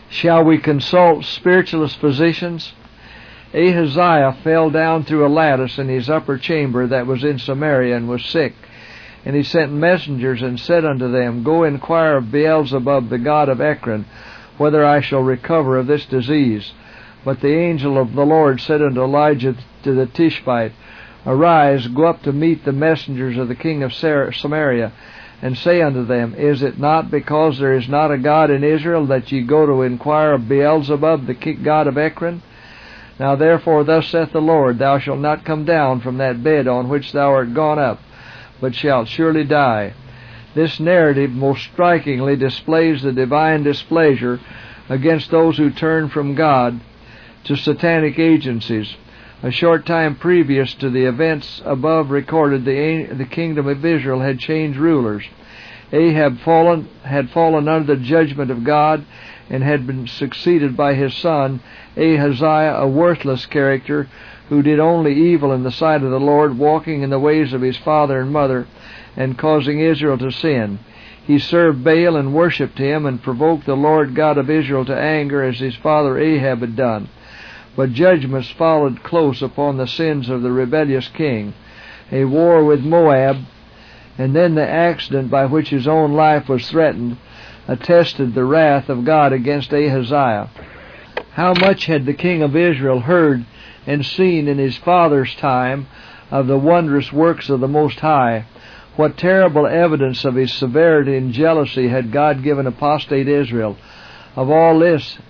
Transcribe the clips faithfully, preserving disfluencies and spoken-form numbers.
Shall we consult spiritualist physicians? Ahaziah fell down through a lattice in his upper chamber that was in Samaria, and was sick. And he sent messengers, and said unto them, Go inquire of Beelzebub the god of Ekron, whether I shall recover of this disease. But the angel of the Lord said unto Elijah to the Tishbite, Arise, go up to meet the messengers of the king of Samaria, and say unto them, Is it not because there is not a God in Israel that ye go to inquire of Beelzebub the god of Ekron? Now therefore thus saith the Lord, Thou shalt not come down from that bed on which thou art gone up, but shalt surely die. This narrative most strikingly displays the divine displeasure against those who turn from God to satanic agencies. A short time previous to the events above recorded, the, the kingdom of Israel had changed rulers. Ahab fallen, had fallen under the judgment of God, and had been succeeded by his son Ahaziah, a worthless character, who did only evil in the sight of the Lord, walking in the ways of his father and mother, and causing Israel to sin. He served Baal and worshipped him, and provoked the Lord God of Israel to anger, as his father Ahab had done. But judgments followed close upon the sins of the rebellious king. A war with Moab, and then the accident by which his own life was threatened, attested the wrath of God against Ahaziah. How much had the king of Israel heard and seen in his father's time of the wondrous works of the Most High? What terrible evidence of his severity and jealousy had God given apostate Israel? Of all this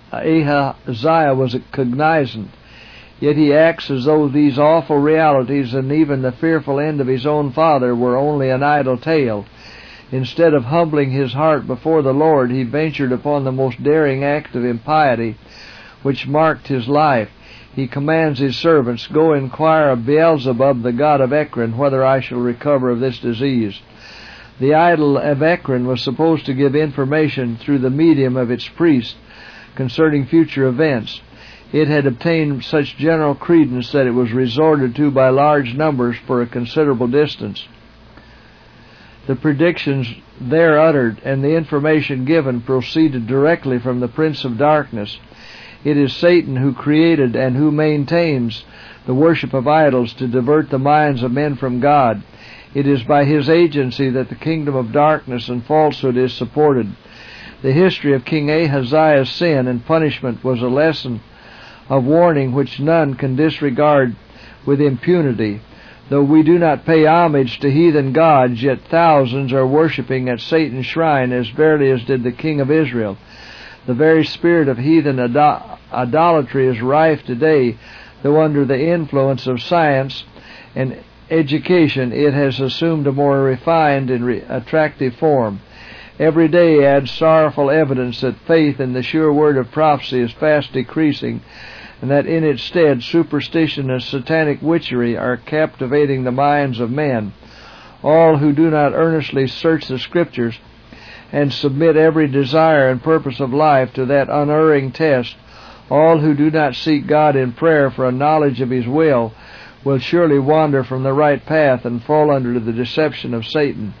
Ahaziah was cognizant, yet he acts as though these awful realities and even the fearful end of his own father were only an idle tale. Instead of humbling his heart before the Lord, he ventured upon the most daring act of impiety which marked his life. He commands his servants, Go inquire of Beelzebub the god of Ekron, whether I shall recover of this disease. The idol of Ekron was supposed to give information through the medium of its priest concerning future events. It had obtained such general credence that it was resorted to by large numbers for a considerable distance. The predictions there uttered and the information given proceeded directly from the Prince of Darkness. It is Satan who created and who maintains the worship of idols to divert the minds of men from God. It is by his agency that the kingdom of darkness and falsehood is supported. The history of King Ahaziah's sin and punishment was a lesson of warning which none can disregard with impunity. Though we do not pay homage to heathen gods, yet thousands are worshipping at Satan's shrine, as verily as did the king of Israel. The very spirit of heathen idol- idolatry is rife today, though under the influence of science and education it has assumed a more refined and re- attractive form. Every day adds sorrowful evidence that faith in the sure word of prophecy is fast decreasing, and that in its stead superstition and satanic witchery are captivating the minds of men. All who do not earnestly search the Scriptures and submit every desire and purpose of life to that unerring test, all who do not seek God in prayer for a knowledge of His will, will surely wander from the right path and fall under the deception of Satan.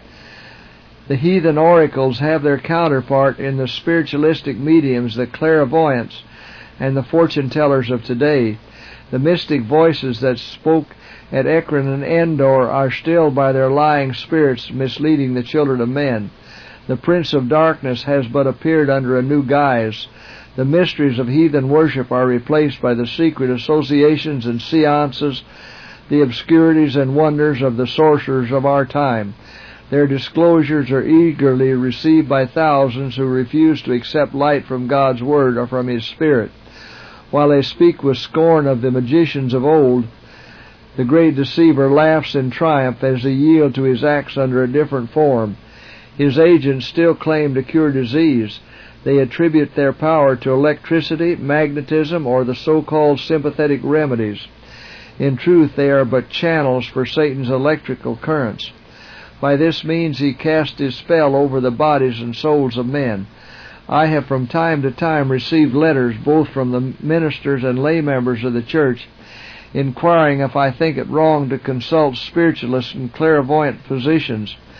The heathen oracles have their counterpart in the spiritualistic mediums, the clairvoyants, and the fortune-tellers of today. The mystic voices that spoke at Ekron and Endor are still by their lying spirits misleading the children of men. The Prince of Darkness has but appeared under a new guise. The mysteries of heathen worship are replaced by the secret associations and seances, the obscurities and wonders of the sorcerers of our time. Their disclosures are eagerly received by thousands who refuse to accept light from God's Word or from His Spirit. While they speak with scorn of the magicians of old, the great deceiver laughs in triumph as they yield to his acts under a different form. His agents still claim to cure disease. They attribute their power to electricity, magnetism, or the so-called sympathetic remedies. In truth, they are but channels for Satan's electrical currents. By this means he casts his spell over the bodies and souls of men. I have from time to time received letters both from the ministers and lay members of the church inquiring if I think it wrong to consult spiritualists and clairvoyant physicians.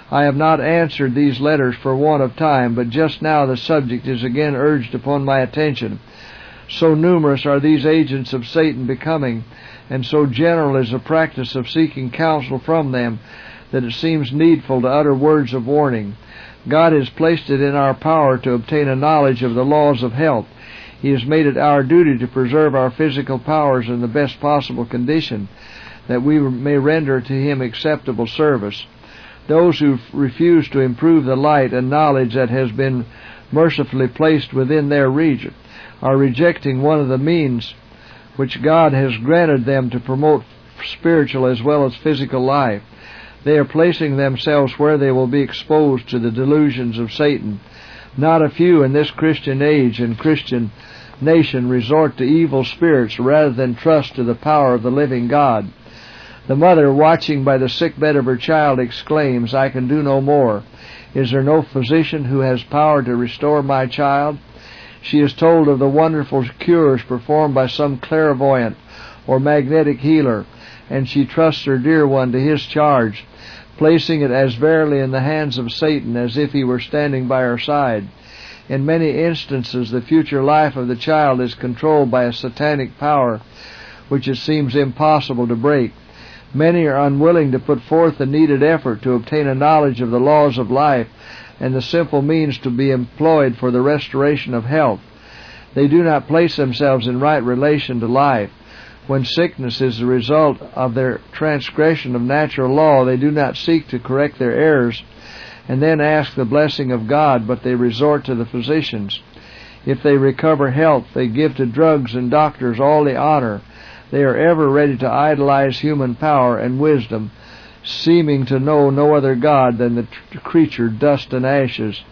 I have not answered these letters for want of time, but just now the subject is again urged upon my attention. So numerous are these agents of Satan becoming, and so general is the practice of seeking counsel from them, that it seems needful to utter words of warning. God has placed it in our power to obtain a knowledge of the laws of health. He has made it our duty to preserve our physical powers in the best possible condition, that we may render to Him acceptable service. Those who refuse to improve the light and knowledge that has been mercifully placed within their region are rejecting one of the means which God has granted them to promote spiritual as well as physical life. They are placing themselves where they will be exposed to the delusions of Satan. Not a few in this Christian age and Christian nation resort to evil spirits rather than trust to the power of the living God. The mother, watching by the sickbed of her child, exclaims, "I can do no more. Is there no physician who has power to restore my child?" She is told of the wonderful cures performed by some clairvoyant or magnetic healer, and she trusts her dear one to his charge, placing it as verily in the hands of Satan as if he were standing by her side. In many instances, the future life of the child is controlled by a satanic power which it seems impossible to break. Many are unwilling to put forth the needed effort to obtain a knowledge of the laws of life and the simple means to be employed for the restoration of health. They do not place themselves in right relation to life. When sickness is the result of their transgression of natural law, they do not seek to correct their errors and then ask the blessing of God, but they resort to the physicians. If they recover health, they give to drugs and doctors all the honor. They are ever ready to idolize human power and wisdom, seeming to know no other God than the t- creature dust and ashes.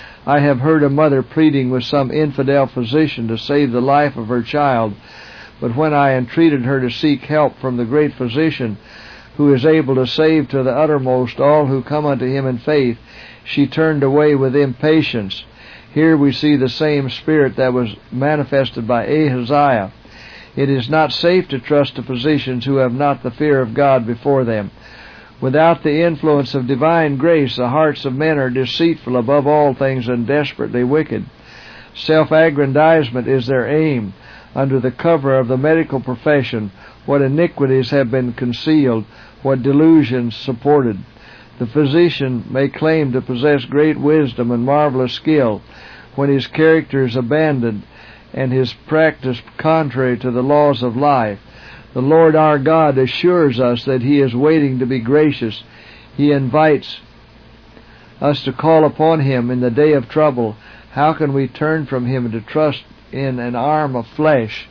I have heard a mother pleading with some infidel physician to save the life of her child, but when I entreated her to seek help from the great physician, who is able to save to the uttermost all who come unto Him in faith, she turned away with impatience. Here we see the same spirit that was manifested by Ahaziah. It is not safe to trust to physicians who have not the fear of God before them. Without the influence of divine grace, the hearts of men are deceitful above all things and desperately wicked. Self-aggrandizement is their aim. Under the cover of the medical profession, what iniquities have been concealed, what delusions supported. The physician may claim to possess great wisdom and marvelous skill when his character is abandoned and his practice contrary to the laws of life. The Lord our God assures us that He is waiting to be gracious. He invites us to call upon Him in the day of trouble. How can we turn from Him and to trust in an arm of flesh?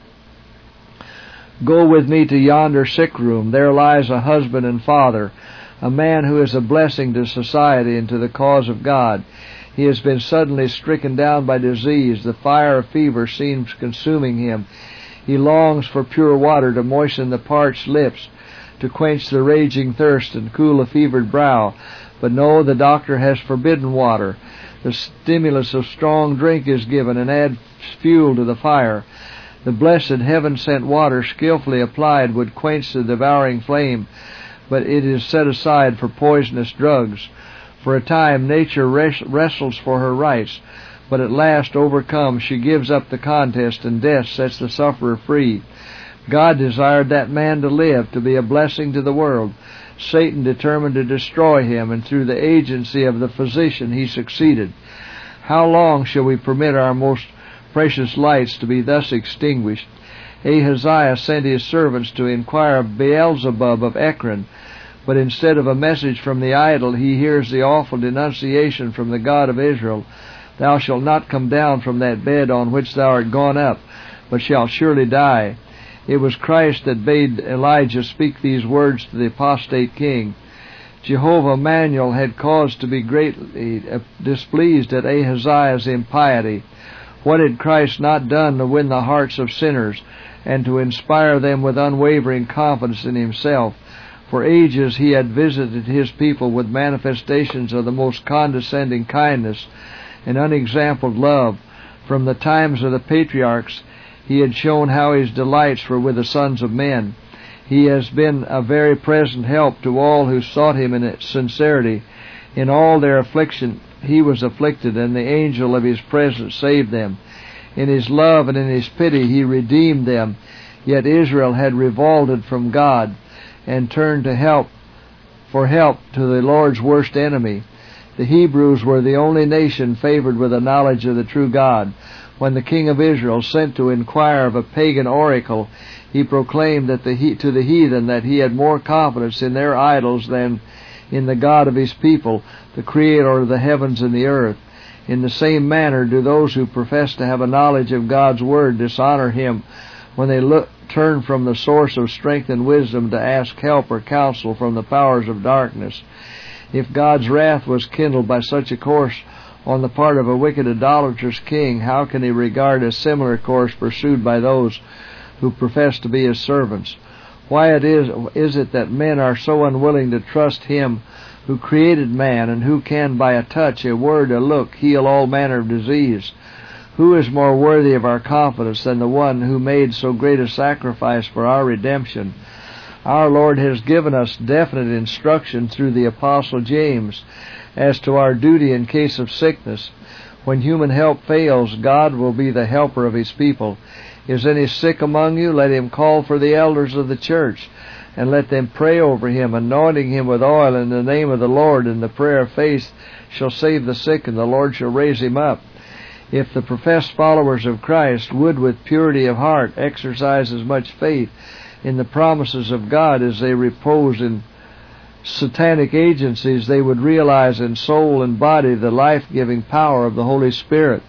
Go with me to yonder sick room. There lies a husband and father, a man who is a blessing to society and to the cause of God. He has been suddenly stricken down by disease. The fire of fever seems consuming him. He longs for pure water to moisten the parched lips, to quench the raging thirst and cool the fevered brow. But no, the doctor has forbidden water. The stimulus of strong drink is given and adds fuel to the fire. The blessed heaven-sent water, skillfully applied, would quench the devouring flame, but it is set aside for poisonous drugs. For a time nature wrestles for her rights, but at last, overcome, she gives up the contest, and death sets the sufferer free. God desired that man to live, to be a blessing to the world. Satan determined to destroy him, and through the agency of the physician he succeeded. How long shall we permit our most precious lights to be thus extinguished? Ahaziah sent his servants to inquire of Beelzebub of Ekron, but instead of a message from the idol, he hears the awful denunciation from the God of Israel. Thou shalt not come down from that bed on which thou art gone up, but shalt surely die. It was Christ that bade Elijah speak these words to the apostate king. Jehovah Manuel had cause to be greatly displeased at Ahaziah's impiety. What had Christ not done to win the hearts of sinners and to inspire them with unwavering confidence in Himself? For ages He had visited His people with manifestations of the most condescending kindness and unexampled love. From the times of the patriarchs He had shown how His delights were with the sons of men. He has been a very present help to all who sought Him in sincerity. In all their affliction he was afflicted, and the angel of his presence saved them. In his love and in his pity he redeemed them. Yet Israel had revolted from God and turned to help for help to the Lord's worst enemy. The Hebrews were the only nation favored with a knowledge of the true God. When the king of Israel sent to inquire of a pagan oracle, he proclaimed that the, to the heathen that he had more confidence in their idols than in the God of his people, the Creator of the heavens and the earth. In the same manner do those who profess to have a knowledge of God's Word dishonor Him when they look, turn from the source of strength and wisdom to ask help or counsel from the powers of darkness. If God's wrath was kindled by such a course on the part of a wicked idolatrous king, how can He regard a similar course pursued by those who profess to be His servants? Why it is, is it that men are so unwilling to trust Him who created man, and who can by a touch, a word, a look, heal all manner of disease? Who is more worthy of our confidence than the one who made so great a sacrifice for our redemption? Our Lord has given us definite instruction through the Apostle James as to our duty in case of sickness. When human help fails, God will be the helper of His people. Is any sick among you? Let him call for the elders of the church, and let them pray over him, anointing him with oil in the name of the Lord, and the prayer of faith shall save the sick, and the Lord shall raise him up. If the professed followers of Christ would with purity of heart exercise as much faith in the promises of God as they repose in satanic agencies, they would realize in soul and body the life-giving power of the Holy Spirit.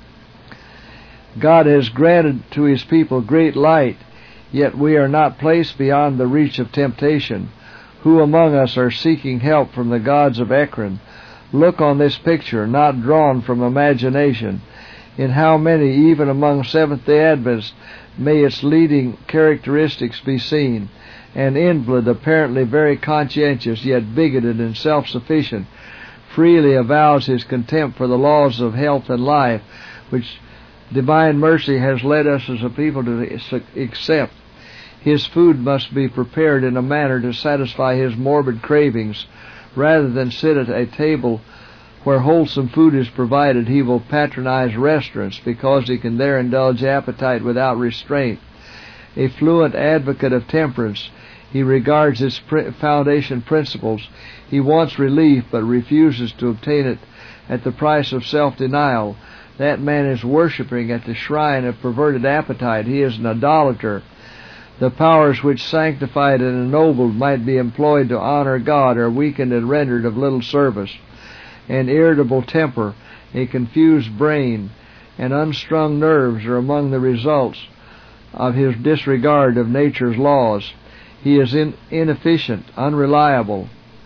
God has granted to His people great light, yet we are not placed beyond the reach of temptation. Who among us are seeking help from the gods of Ekron? Look on this picture, not drawn from imagination. In how many, even among Seventh-day Adventists, may its leading characteristics be seen? An invalid, apparently very conscientious, yet bigoted and self-sufficient, freely avows his contempt for the laws of health and life, which divine mercy has led us as a people to accept. His food must be prepared in a manner to satisfy his morbid cravings. Rather than sit at a table where wholesome food is provided, he will patronize restaurants because he can there indulge appetite without restraint. A fluent advocate of temperance, he regards its foundation principles. He wants relief but refuses to obtain it at the price of self-denial. That man is worshipping at the shrine of perverted appetite. He is an idolater. The powers which sanctified and ennobled might be employed to honor God are weakened and rendered of little service. An irritable temper, a confused brain, and unstrung nerves are among the results of his disregard of nature's laws. He is in, inefficient, unreliable.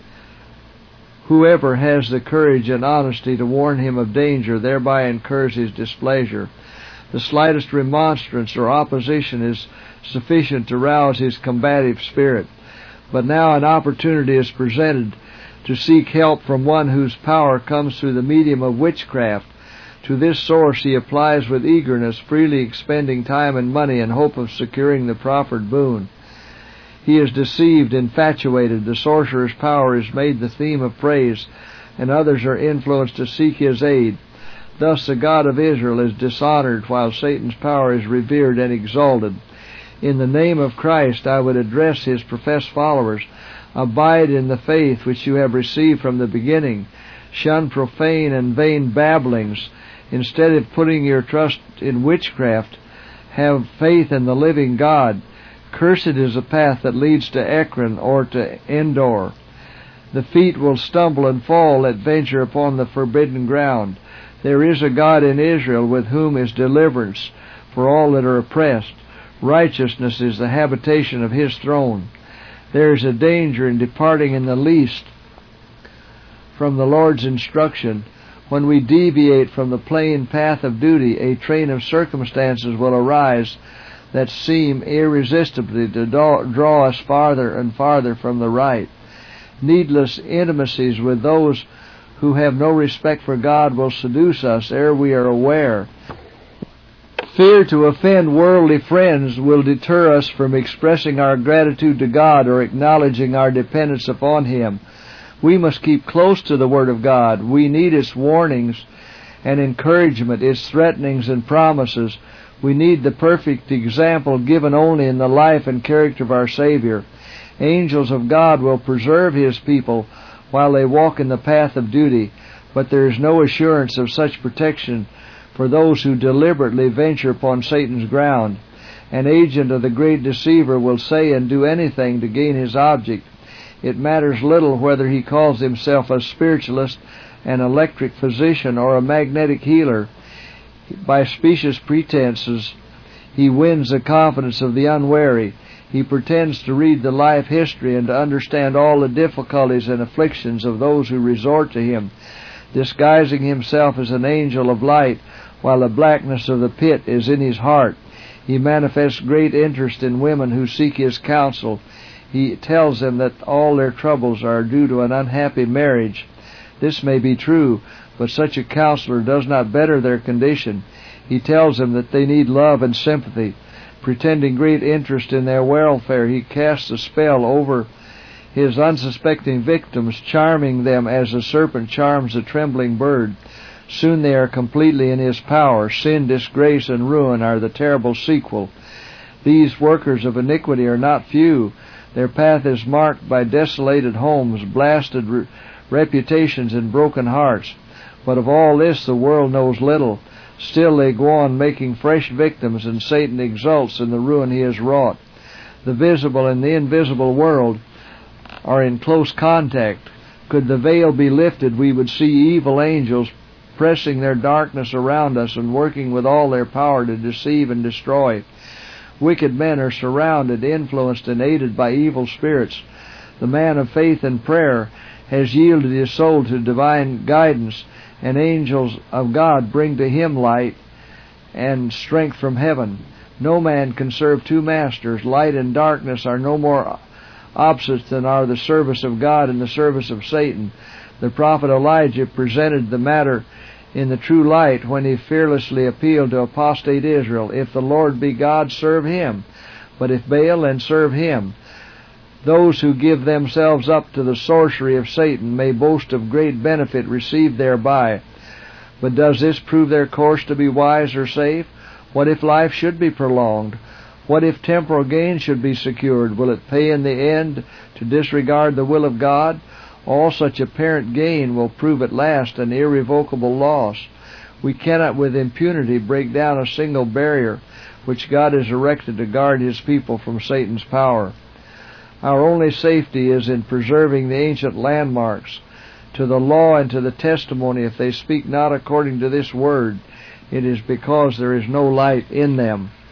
Whoever has the courage and honesty to warn him of danger thereby incurs his displeasure. The slightest remonstrance or opposition is sufficient to rouse his combative spirit. But now an opportunity is presented to seek help from one whose power comes through the medium of witchcraft. To this source he applies with eagerness, freely expending time and money in hope of securing the proffered boon. He is deceived, infatuated. The sorcerer's power is made the theme of praise, and others are influenced to seek his aid. Thus the God of Israel is dishonored, while Satan's power is revered and exalted. In the name of Christ I would address His professed followers. Abide in the faith which you have received from the beginning. Shun profane and vain babblings. Instead of putting your trust in witchcraft, have faith in the living God. Cursed is the path that leads to Ekron or to Endor. The feet will stumble and fall that venture upon the forbidden ground. There is a God in Israel with whom is deliverance for all that are oppressed. Righteousness is the habitation of His throne. There is a danger in departing in the least from the Lord's instruction. When we deviate from the plain path of duty, a train of circumstances will arise that seem irresistibly to draw us farther and farther from the right. Needless intimacies with those who have no respect for God will seduce us ere we are aware. Fear to offend worldly friends will deter us from expressing our gratitude to God or acknowledging our dependence upon Him. We must keep close to the Word of God. We need its warnings and encouragement, its threatenings and promises. We need the perfect example given only in the life and character of our Savior. Angels of God will preserve His people while they walk in the path of duty, but there is no assurance of such protection for those who deliberately venture upon Satan's ground. An agent of the great deceiver will say and do anything to gain his object. It matters little whether he calls himself a spiritualist, an electric physician, or a magnetic healer. By specious pretenses, he wins the confidence of the unwary. He pretends to read the life history and to understand all the difficulties and afflictions of those who resort to him, disguising himself as an angel of light while the blackness of the pit is in his heart. He manifests great interest in women who seek his counsel. He tells them that all their troubles are due to an unhappy marriage. This may be true, but such a counselor does not better their condition. He tells them that they need love and sympathy. Pretending great interest in their welfare, he casts a spell over his unsuspecting victims, charming them as a serpent charms a trembling bird. Soon they are completely in his power. Sin, disgrace, and ruin are the terrible sequel. These workers of iniquity are not few. Their path is marked by desolated homes, blasted re- reputations, and broken hearts. But of all this the world knows little. Still they go on making fresh victims, and Satan exults in the ruin he has wrought. The visible and the invisible world are in close contact. Could the veil be lifted, we would see evil angels pressing their darkness around us and working with all their power to deceive and destroy. Wicked men are surrounded, influenced, and aided by evil spirits. The man of faith and prayer has yielded his soul to divine guidance, and angels of God bring to him light and strength from heaven. No man can serve two masters. Light and darkness are no more opposites than are the service of God and the service of Satan. The prophet Elijah presented the matter in the true light when he fearlessly appealed to apostate Israel. If the Lord be God, serve him. But if Baal, then serve him. Those who give themselves up to the sorcery of Satan may boast of great benefit received thereby. But does this prove their course to be wise or safe? What if life should be prolonged? What if temporal gain should be secured? Will it pay in the end to disregard the will of God? All such apparent gain will prove at last an irrevocable loss. We cannot with impunity break down a single barrier which God has erected to guard His people from Satan's power. Our only safety is in preserving the ancient landmarks. To the law and to the testimony, if they speak not according to this word, it is because there is no light in them.